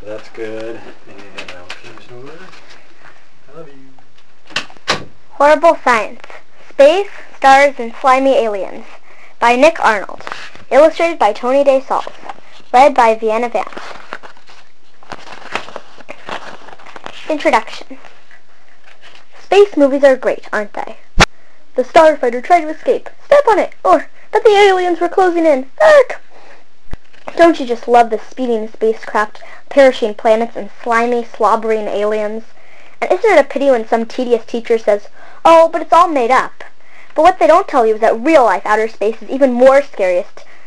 that's good. And I'll finish over. I love you. Horrible Science. Space, Stars, and Slimy Aliens by Nick Arnold. Illustrated by Tony Day Salz. Read by Vienna Vance. Introduction. Space movies are great, aren't they? The starfighter tried to escape. Step on it! Or that the aliens were closing in. Ark! Don't you just love the speeding spacecraft, perishing planets, and slimy, slobbering aliens? And isn't it a pity when some tedious teacher says, "Oh, but it's all made up"? But what they don't tell you is that real-life outer space is even more scary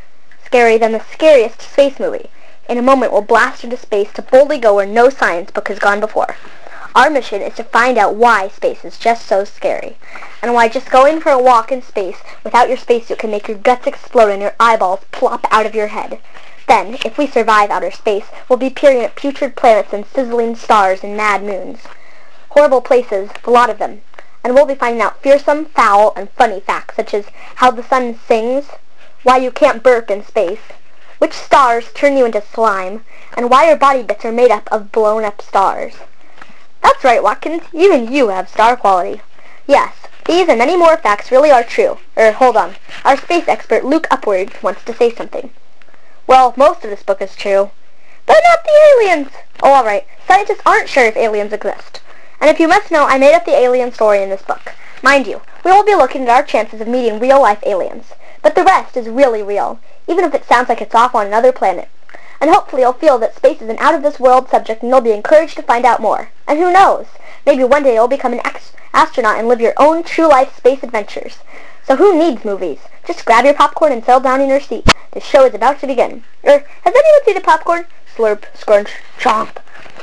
than the scariest space movie. In a moment, we'll blast into space to boldly go where no science book has gone before. Our mission is to find out why space is just so scary, and why just going for a walk in space without your spacesuit can make your guts explode and your eyeballs plop out of your head. Then, if we survive outer space, we'll be peering at putrid planets and sizzling stars and mad moons. Horrible places, a lot of them. And we'll be finding out fearsome, foul, and funny facts such as how the sun sings, why you can't burp in space, which stars turn you into slime, and why your body bits are made up of blown-up stars. That's right, Watkins, even you have star quality. Yes, these and many more facts really are true. Hold on. Our space expert, Luke Upward, wants to say something. Well, most of this book is true. But not the aliens! Oh, alright. Scientists aren't sure if aliens exist. And if you must know, I made up the alien story in this book. Mind you, we will be looking at our chances of meeting real-life aliens. But the rest is really real, even if it sounds like it's off on another planet. And hopefully you'll feel that space is an out-of-this-world subject and you'll be encouraged to find out more. And who knows? Maybe one day you'll become an astronaut and live your own true-life space adventures. So who needs movies? Just grab your popcorn and settle down in your seat. The show is about to begin. Has anyone seen the popcorn? Slurp, scrunch, chomp.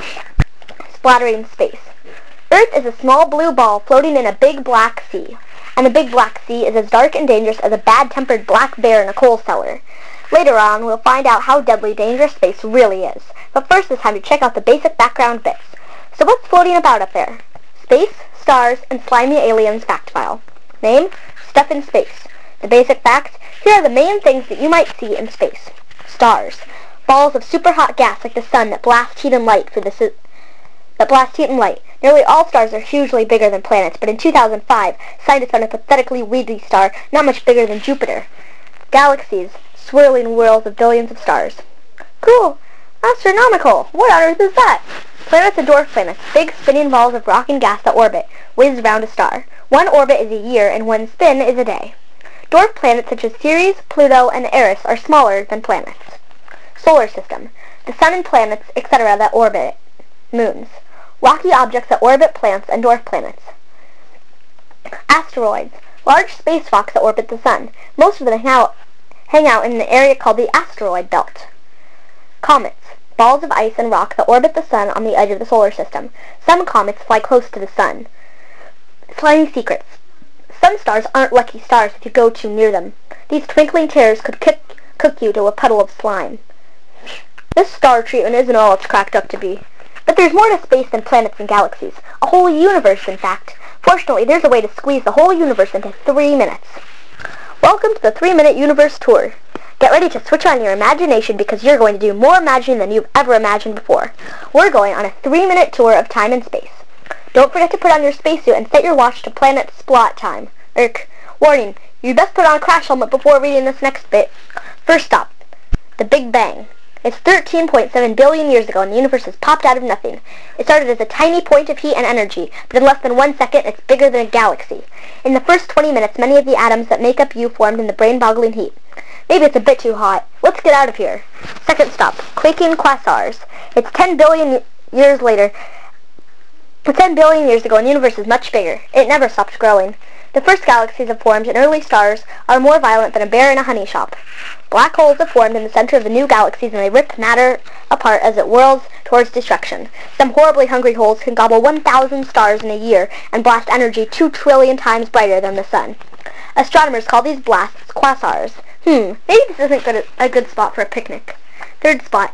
Splattering space. Earth is a small blue ball floating in a big black sea. And the big black sea is as dark and dangerous as a bad-tempered black bear in a coal cellar. Later on, we'll find out how deadly dangerous space really is. But first it's time to check out the basic background bits. So what's floating about up there? Space, stars, and slimy aliens fact file. Name? Stuff in space. The basic facts? Here are the main things that you might see in space. Stars. Balls of super hot gas like the sun that blast heat and light Nearly all stars are hugely bigger than planets, but in 2005, scientists found a pathetically weedy star not much bigger than Jupiter. Galaxies. Swirling whirls of billions of stars. Cool. Astronomical. What on earth is that? Planets and dwarf planets. Big spinning balls of rock and gas that orbit, whiz around a star. One orbit is a year, and one spin is a day. Dwarf planets such as Ceres, Pluto, and Eris are smaller than planets. Solar system. The sun and planets, etc. that orbit it. Moons. Rocky objects that orbit planets and dwarf planets. Asteroids. Large space rocks that orbit the sun. Most of them hang out in an area called the asteroid belt. Comets. Balls of ice and rock that orbit the sun on the edge of the solar system. Some comets fly close to the sun. Slimy secrets. Some stars aren't lucky stars if you go too near them. These twinkling terrors could cook you to a puddle of slime. This star treatment isn't all it's cracked up to be. But there's more to space than planets and galaxies. A whole universe, in fact. Fortunately, there's a way to squeeze the whole universe into 3 minutes. Welcome to the 3-Minute Universe Tour. Get ready to switch on your imagination because you're going to do more imagining than you've ever imagined before. We're going on a 3-minute tour of time and space. Don't forget to put on your spacesuit and set your watch to planet splot time. Warning, you best put on a crash helmet before reading this next bit. First stop, the Big Bang. It's 13.7 billion years ago and the universe has popped out of nothing. It started as a tiny point of heat and energy, but in less than 1 second it's bigger than a galaxy. In the first 20 minutes, many of the atoms that make up you formed in the brain-boggling heat. Maybe it's a bit too hot. Let's get out of here. Second stop, quaking quasars. It's 10 billion years later. 10 billion years ago and the universe is much bigger. It never stopped growing. The first galaxies have formed and early stars are more violent than a bear in a honey shop. Black holes have formed in the center of the new galaxies and they rip matter apart as it whirls towards destruction. Some horribly hungry holes can gobble 1,000 stars in a year and blast energy 2 trillion times brighter than the sun. Astronomers call these blasts quasars. Maybe this isn't a good spot for a picnic. Third stop,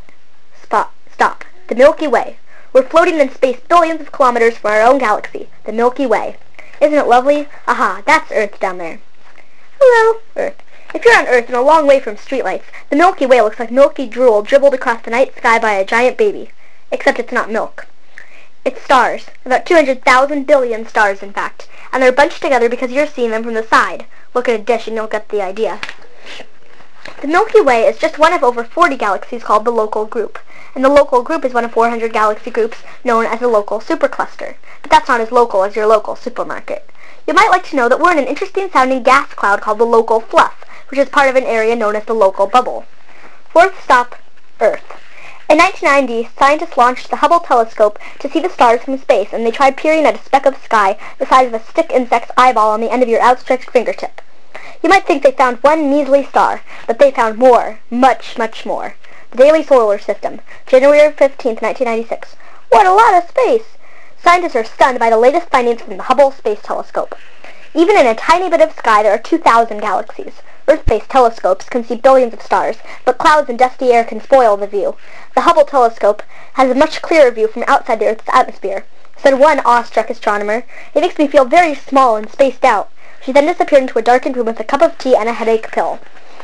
the Milky Way. We're floating in space billions of kilometers from our own galaxy, the Milky Way. Isn't it lovely? Aha, that's Earth down there. Hello, Earth. If you're on Earth and a long way from streetlights, the Milky Way looks like milky drool dribbled across the night sky by a giant baby. except it's not milk. It's stars. About 200,000 billion stars, in fact. And they're bunched together because you're seeing them from the side. Look at a dish and you'll get the idea. The Milky Way is just one of over 40 galaxies called the Local Group. And the Local Group is one of 400 galaxy groups known as a local supercluster. But that's not as local as your local supermarket. You might like to know that we're in an interesting sounding gas cloud called the Local Fluff, which is part of an area known as the Local Bubble. Fourth stop, Earth. In 1990, scientists launched the Hubble telescope to see the stars from space, and they tried peering at a speck of sky the size of a stick insect's eyeball on the end of your outstretched fingertip. You might think they found one measly star, but they found more, much, much more. The Daily Solar System, January 15th, 1996. What a lot of space! Scientists are stunned by the latest findings from the Hubble Space Telescope. Even in a tiny bit of sky, there are 2,000 galaxies. Earth-based telescopes can see billions of stars, but clouds and dusty air can spoil the view. The Hubble telescope has a much clearer view from outside the Earth's atmosphere. Said one awestruck astronomer, "It makes me feel very small and spaced out." She then disappeared into a darkened room with a cup of tea and a headache pill.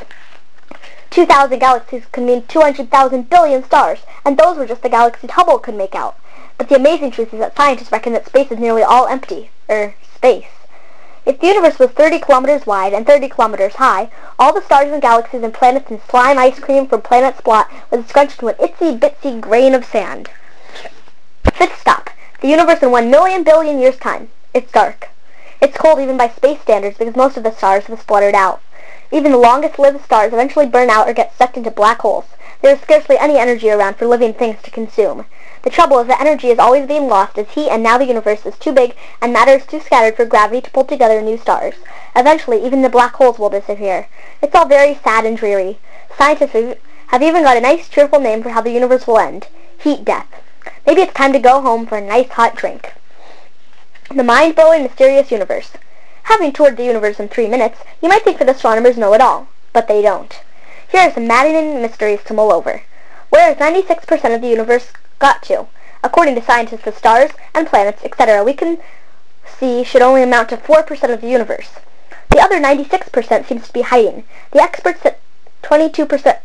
2,000 galaxies could mean 200,000 billion stars, and those were just the galaxies Hubble could make out. But the amazing truth is that scientists reckon that space is nearly all empty. Space. If the universe was 30 kilometers wide and 30 kilometers high, all the stars and galaxies and planets and slime ice cream from Planet Splot was scrunched into an itsy-bitsy grain of sand. Fifth stop. The universe in 1,000,000 billion years' time. It's dark. It's cold even by space standards because most of the stars have spluttered out. Even the longest-lived stars eventually burn out or get sucked into black holes. There is scarcely any energy around for living things to consume. The trouble is that energy is always being lost as heat, and now the universe is too big and matter is too scattered for gravity to pull together new stars. Eventually, even the black holes will disappear. It's all very sad and dreary. Scientists have even got a nice cheerful name for how the universe will end. Heat death. Maybe it's time to go home for a nice hot drink. The mind-blowing, mysterious universe. Having toured the universe in 3 minutes, you might think that astronomers know it all, but they don't. Here are some maddening mysteries to mull over. Where has 96% of the universe got to? According to scientists, the stars and planets, etc., we can see should only amount to 4% of the universe. The other 96% seems to be hiding. The experts that 22%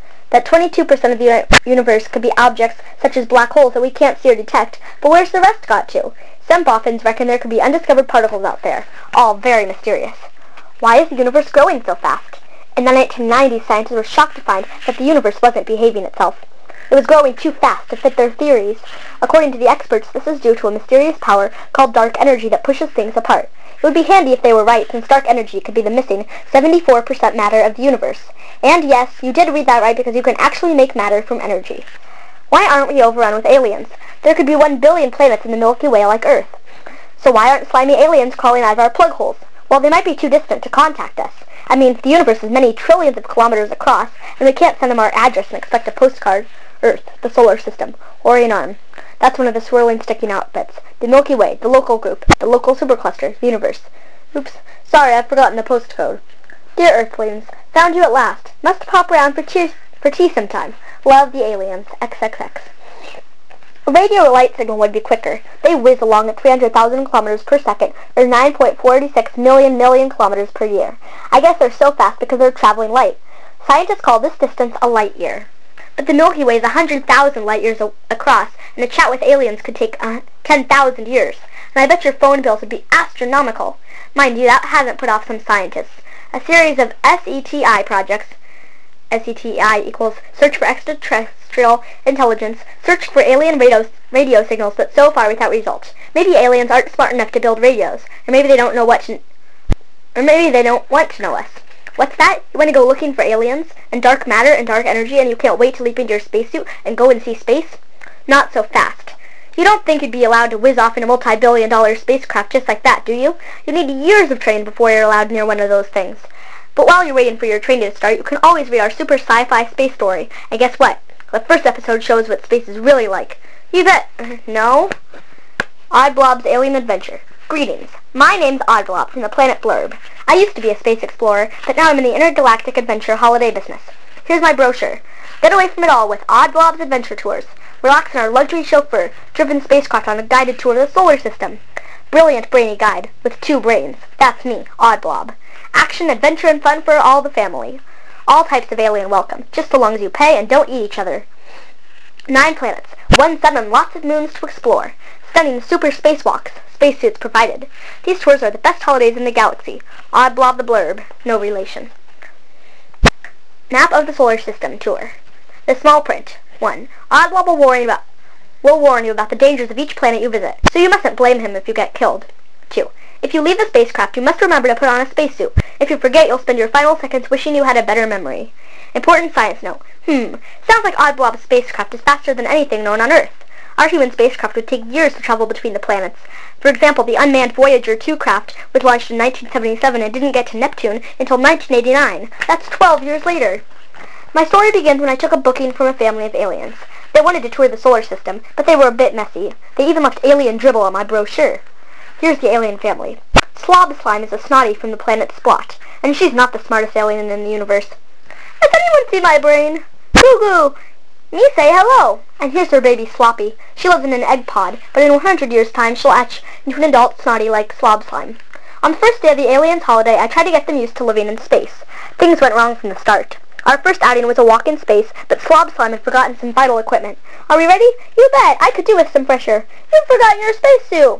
of the universe could be objects such as black holes that we can't see or detect, but where's the rest got to? Some boffins reckon there could be undiscovered particles out there, all very mysterious. Why is the universe growing so fast? In the 1990s, scientists were shocked to find that the universe wasn't behaving itself. It was growing too fast to fit their theories. According to the experts, this is due to a mysterious power called dark energy that pushes things apart. It would be handy if they were right, since dark energy could be the missing 74% matter of the universe. And yes, you did read that right because you can actually make matter from energy. Why aren't we overrun with aliens? There could be 1 billion planets in the Milky Way like Earth. So why aren't slimy aliens crawling out of our plug holes? Well, they might be too distant to contact us. I mean, the universe is many trillions of kilometers across, and we can't send them our address and expect a postcard. Earth, the solar system, Orion. That's one of the swirling, sticking out bits. The Milky Way, the local group, the local supercluster, the universe. Oops, sorry, I've forgotten the postcode. Dear Earthlings, found you at last. Must pop around for tea sometime. Love the aliens. XXX. A radio light signal would be quicker. They whiz along at 300,000 kilometers per second, or 9.46 million kilometers per year. I guess they're so fast because they're traveling light. Scientists call this distance a light year. But the Milky Way is 100,000 light years across, and a chat with aliens could take 10,000 years. And I bet your phone bills would be astronomical. Mind you, that hasn't put off some scientists. A series of SETI projects, SETI equals Search for Extraterrestrial Intelligence, searched for alien radio signals, but so far without results. Maybe aliens aren't smart enough to build radios, or maybe they don't want to know us. What's that? You want to go looking for aliens, and dark matter and dark energy, and you can't wait to leap into your spacesuit and go and see space? Not so fast. You don't think you'd be allowed to whiz off in a multi-billion-dollar spacecraft just like that, do you? You need years of training before you're allowed near one of those things. But while you're waiting for your training to start, you can always read our super sci-fi space story. And guess what? The first episode shows what space is really like. You bet. No? Oddblob's Alien Adventure. Greetings. My name's Oddblob from the planet Blurb. I used to be a space explorer, but now I'm in the intergalactic adventure holiday business. Here's my brochure. Get away from it all with Oddblob's Adventure Tours. Relax in our luxury chauffeur-driven spacecraft on a guided tour of the solar system. Brilliant brainy guide with 2 brains. That's me, Oddblob. Action, adventure, and fun for all the family. All types of alien welcome, just so long as you pay and don't eat each other. 9 planets, 1 sun and lots of moons to explore. Stunning super spacewalks, spacesuits provided. These tours are the best holidays in the galaxy. Odd blob the blurb, no relation. Map of the solar system tour. The small print. 1. Odd blob will warn you about the dangers of each planet you visit, so you mustn't blame him if you get killed. 2. If you leave the spacecraft, you must remember to put on a spacesuit. If you forget, you'll spend your final seconds wishing you had a better memory. Important science note. Sounds like Odd Blob's spacecraft is faster than anything known on Earth. Our human spacecraft would take years to travel between the planets. For example, the unmanned Voyager 2 craft was launched in 1977 and didn't get to Neptune until 1989. That's 12 years later. My story begins when I took a booking from a family of aliens. They wanted to tour the solar system, but they were a bit messy. They even left alien dribble on my brochure. Here's the alien family. Slob Slime is a snotty from the planet Splot, and she's not the smartest alien in the universe. Has anyone seen my brain? Goo goo! Me say hello! And here's her baby Sloppy. She lives in an egg pod, but in 100 years' time she'll hatch into an adult snotty like Slob Slime. On the first day of the aliens' holiday, I tried to get them used to living in space. Things went wrong from the start. Our first outing was a walk in space, but Slob Slime had forgotten some vital equipment. Are we ready? You bet! I could do with some fresh air. You've forgotten your spacesuit!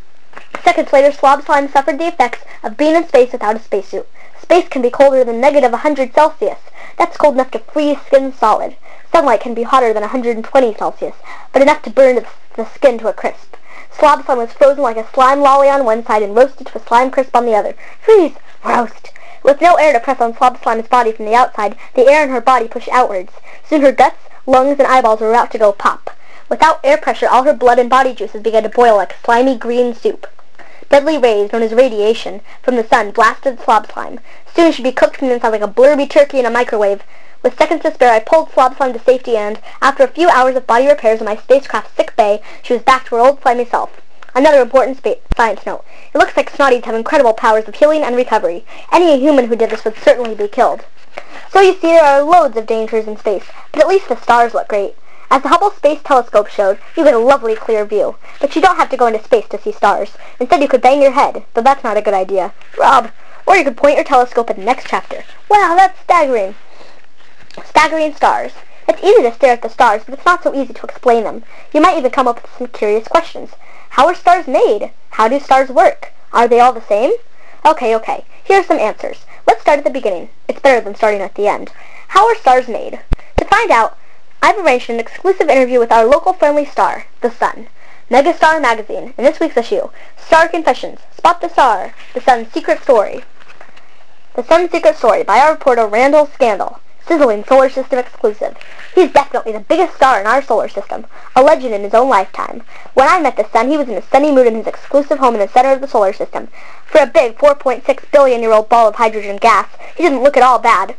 Seconds later, Slob Slime suffered the effects of being in space without a spacesuit. Space can be colder than negative 100 Celsius. That's cold enough to freeze skin solid. Sunlight can be hotter than 120 Celsius, but enough to burn the skin to a crisp. Slob Slime was frozen like a slime lolly on one side and roasted to a slime crisp on the other. Freeze! Roast! With no air to press on Slob Slime's body from the outside, the air in her body pushed outwards. Soon her guts, lungs, and eyeballs were about to go pop. Without air pressure, all her blood and body juices began to boil like slimy green soup. Deadly rays, known as radiation, from the sun blasted Slob Slime. Soon she'd be cooked from the inside like a blurby turkey in a microwave. With seconds to spare, I pulled Slob Slime to safety and, after a few hours of body repairs in my spacecraft's sick bay, she was back to her old slimy self. Another important science note. It looks like snotties have incredible powers of healing and recovery. Any human who did this would certainly be killed. So you see, there are loads of dangers in space, but at least the stars look great. As the Hubble Space Telescope showed, you get a lovely clear view. But you don't have to go into space to see stars. Instead, you could bang your head, but that's not a good idea. Rob! Or you could point your telescope at the next chapter. Wow, that's staggering! Staggering stars. It's easy to stare at the stars, but it's not so easy to explain them. You might even come up with some curious questions. How are stars made? How do stars work? Are they all the same? Okay. Here are some answers. Let's start at the beginning. It's better than starting at the end. How are stars made? To find out, I've arranged an exclusive interview with our local friendly star, the Sun. Megastar Magazine, in this week's issue, Star Confessions, Spot the Star, The Sun's Secret Story. The Sun's Secret Story by our reporter Randall Scandal. Sizzling solar system exclusive. He's definitely the biggest star in our solar system, a legend in his own lifetime. When I met the Sun, he was in a sunny mood in his exclusive home in the center of the solar system. For a big 4.6 billion-year-old ball of hydrogen gas, he didn't look at all bad.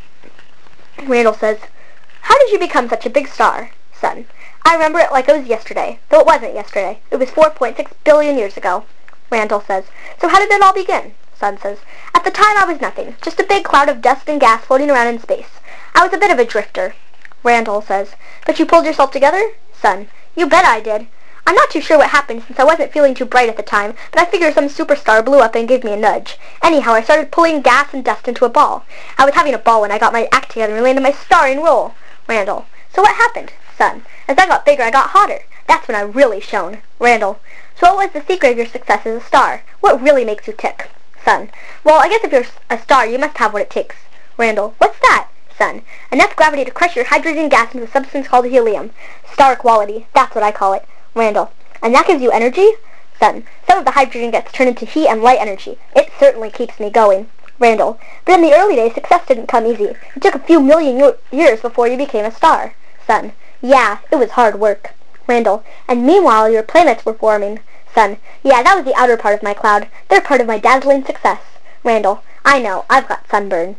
Randall says, "How did you become such a big star, Sun?" "I remember it like it was yesterday, though it wasn't yesterday. It was 4.6 billion years ago." Randall says, "So how did it all begin?" Sun says, "At the time I was nothing, just a big cloud of dust and gas floating around in space. I was a bit of a drifter." Randall says, "But you pulled yourself together?" Sun, "You bet I did. I'm not too sure what happened since I wasn't feeling too bright at the time, but I figure some superstar blew up and gave me a nudge. Anyhow, I started pulling gas and dust into a ball. I was having a ball when I got my act together and landed my starring role." Randall, "So what happened?" Sun, "As I got bigger, I got hotter. That's when I really shone." Randall, "So what was the secret of your success as a star? What really makes you tick?" Sun, "Well, I guess if you're a star, you must have what it takes." Randall, "What's that?" Sun, "Enough gravity to crush your hydrogen gas into a substance called helium. Star quality, that's what I call it." Randall, "And that gives you energy?" Sun, "Some of the hydrogen gets turned into heat and light energy. It certainly keeps me going." Randall, "But in the early days, success didn't come easy. It took a few million years before you became a star." Sun, "Yeah, it was hard work." Randall, "And meanwhile, your planets were forming." Sun, "Yeah, that was the outer part of my cloud. They're part of my dazzling success." Randall, "I know, I've got sunburn."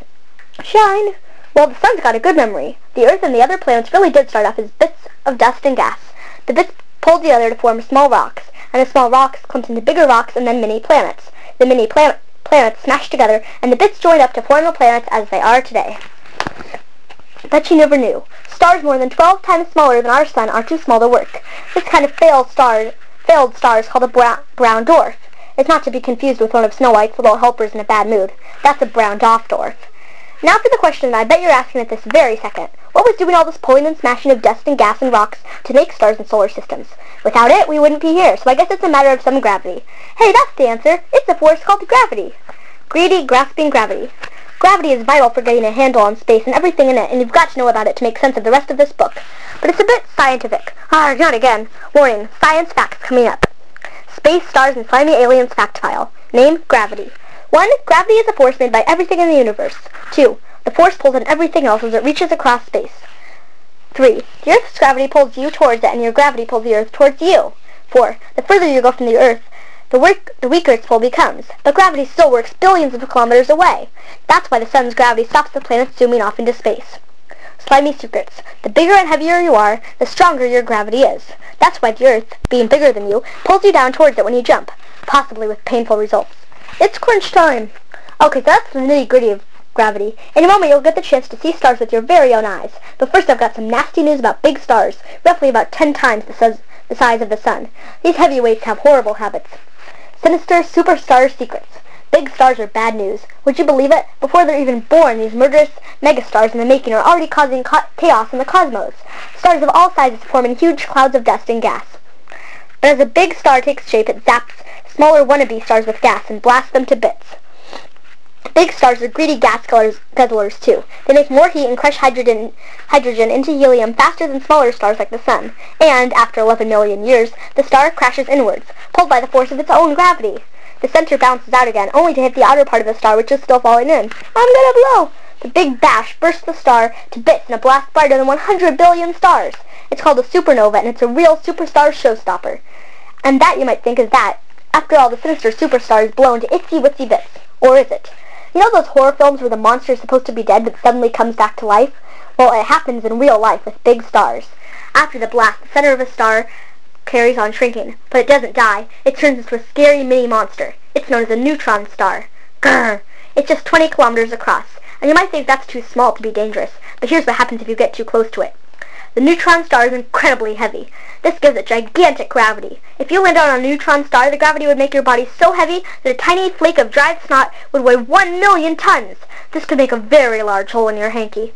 Shine. Well, the Sun's got a good memory. The Earth and the other planets really did start off as bits of dust and gas. The bits pulled together to form small rocks, and the small rocks clumped into bigger rocks and then mini planets. The mini planets smashed together, and the bits joined up to form the planets as they are today. Bet you never knew. Stars more than 12 times smaller than our Sun are too small to work. This kind of failed star is called a brown dwarf. It's not to be confused with one of Snow White's little helpers in a bad mood. That's a brown dwarf. Now for the question that I bet you're asking at this very second. What was doing all this pulling and smashing of dust and gas and rocks to make stars and solar systems? Without it, we wouldn't be here, so I guess it's a matter of some gravity. Hey, that's the answer. It's a force called gravity. Greedy, grasping gravity. Gravity is vital for getting a handle on space and everything in it, and you've got to know about it to make sense of the rest of this book. But it's a bit scientific. Not again. Warning, science facts coming up. Space, stars, and slimy aliens fact file. Name, gravity. 1. Gravity is a force made by everything in the universe. 2. The force pulls on everything else as it reaches across space. 3. The Earth's gravity pulls you towards it, and your gravity pulls the Earth towards you. 4. The further you go from the Earth, the weaker its pull becomes. But gravity still works billions of kilometers away. That's why the sun's gravity stops the planets zooming off into space. Slimy secrets. The bigger and heavier you are, the stronger your gravity is. That's why the Earth, being bigger than you, pulls you down towards it when you jump, possibly with painful results. It's crunch time! Okay, so that's the nitty-gritty of gravity. In a moment you'll get the chance to see stars with your very own eyes. But first I've got some nasty news about big stars, roughly about 10 times the size of the sun. These heavyweights have horrible habits. Sinister superstar secrets. Big stars are bad news. Would you believe it? Before they're even born, these murderous megastars in the making are already causing chaos in the cosmos. Stars of all sizes form in huge clouds of dust and gas. But as a big star takes shape, it zaps smaller wannabe stars with gas and blasts them to bits. Big stars are greedy gas guzzlers too. They make more heat and crush hydrogen into helium faster than smaller stars like the sun. And, after 11 million years, the star crashes inwards, pulled by the force of its own gravity. The center bounces out again, only to hit the outer part of the star, which is still falling in. I'm gonna blow! The big bash bursts the star to bits in a blast brighter than 100 billion stars. It's called a supernova, and it's a real superstar showstopper. And that, you might think, is that. After all, the sinister superstar is blown to itsy-witsy bits. Or is it? You know those horror films where the monster is supposed to be dead but suddenly comes back to life? Well, it happens in real life with big stars. After the blast, the center of a star carries on shrinking, but it doesn't die. It turns into a scary mini monster. It's known as a neutron star. Grrr! It's just 20 kilometers across, and you might think that's too small to be dangerous, but here's what happens if you get too close to it. The neutron star is incredibly heavy. This gives it gigantic gravity. If you landed on a neutron star, the gravity would make your body so heavy that a tiny flake of dried snot would weigh 1 million tons. This could make a very large hole in your hanky.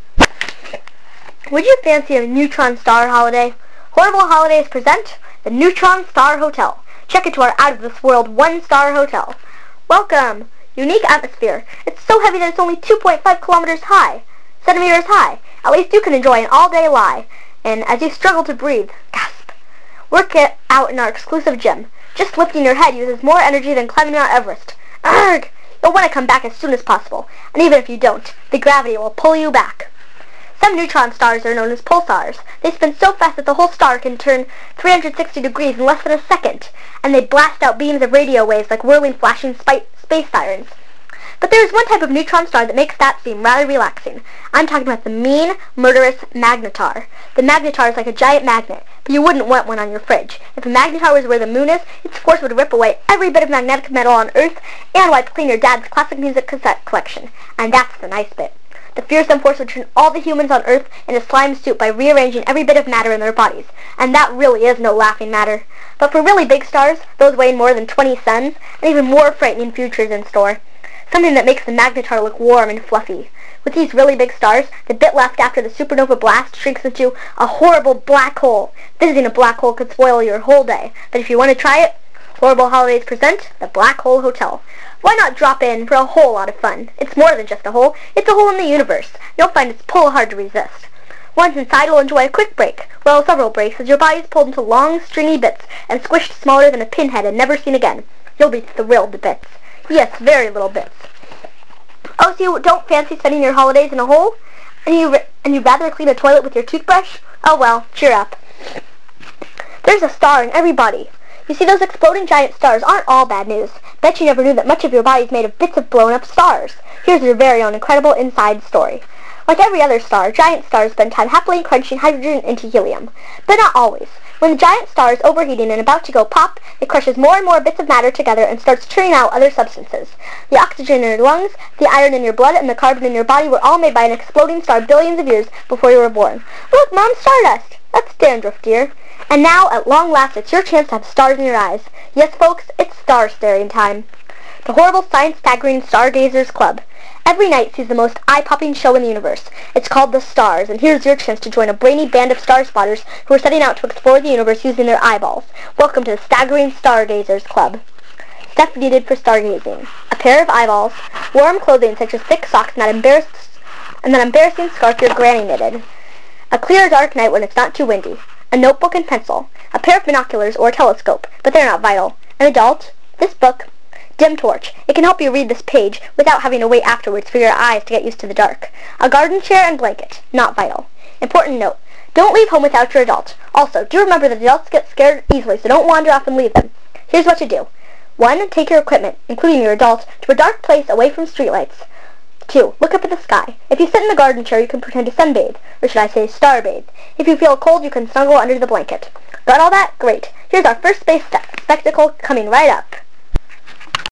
Would you fancy a neutron star holiday? Horrible Holidays present the Neutron Star Hotel. Check into our out-of-this-world one-star hotel. Welcome! Unique atmosphere. It's so heavy that it's only 2.5 centimeters high. At least you can enjoy an all-day lie. And as you struggle to breathe, gasp. Work it out in our exclusive gym. Just lifting your head uses more energy than climbing Mount Everest. Arrgh! You'll want to come back as soon as possible. And even if you don't, the gravity will pull you back. Some neutron stars are known as pulsars. They spin so fast that the whole star can turn 360 degrees in less than a second. And they blast out beams of radio waves like whirling, flashing space sirens. But there is one type of neutron star that makes that seem rather relaxing. I'm talking about the mean, murderous magnetar. The magnetar is like a giant magnet, but you wouldn't want one on your fridge. If a magnetar was where the moon is, its force would rip away every bit of magnetic metal on Earth and wipe clean your dad's classic music cassette collection. And that's the nice bit. The fearsome force would turn all the humans on Earth into slime soup by rearranging every bit of matter in their bodies. And that really is no laughing matter. But for really big stars, those weighing more than 20 suns, an even more frightening future is in store. Something that makes the magnetar look warm and fluffy. With these really big stars, the bit left after the supernova blast shrinks into a horrible black hole. Visiting a black hole could spoil your whole day. But if you want to try it, Horrible Holidays present the Black Hole Hotel. Why not drop in for a whole lot of fun? It's more than just a hole. It's a hole in the universe. You'll find its pull hard to resist. Once inside, you'll enjoy a quick break, well, several breaks, as your body is pulled into long, stringy bits and squished smaller than a pinhead and never seen again. You'll be thrilled to bits. Yes, very little bits. Oh, so you don't fancy spending your holidays in a hole? And you'd rather clean a toilet with your toothbrush? Oh well, cheer up. There's a star in every body. You see, those exploding giant stars aren't all bad news. Bet you never knew that much of your body is made of bits of blown-up stars. Here's your very own incredible inside story. Like every other star, giant stars spend time happily crunching hydrogen into helium. But not always. When the giant star is overheating and about to go pop, it crushes more and more bits of matter together and starts churning out other substances. The oxygen in your lungs, the iron in your blood, and the carbon in your body were all made by an exploding star billions of years before you were born. Look, Mom, stardust! That's dandruff, dear. And now, at long last, it's your chance to have stars in your eyes. Yes, folks, it's star staring time. the horrible science-staggering Stargazers Club. Every night sees the most eye-popping show in the universe. It's called The Stars, and here's your chance to join a brainy band of star spotters who are setting out to explore the universe using their eyeballs. Welcome to the staggering Stargazers Club. Stuff needed for stargazing: a pair of eyeballs, warm clothing such as thick socks and that embarrassing scarf your granny knitted, a clear dark night when it's not too windy, a notebook and pencil, a pair of binoculars or a telescope, but they're not vital, an adult, this book, dim torch. It can help you read this page without having to wait afterwards for your eyes to get used to the dark. A garden chair and blanket, not vital. Important note: don't leave home without your adult. Also, do remember that adults get scared easily, so don't wander off and leave them. Here's what to do. 1. Take your equipment, including your adult, to a dark place away from streetlights. 2. Look up at the sky. If you sit in the garden chair, you can pretend to sunbathe, or should I say starbathe. If you feel cold, you can snuggle under the blanket. Got all that? Great. Here's our first space spectacle coming right up.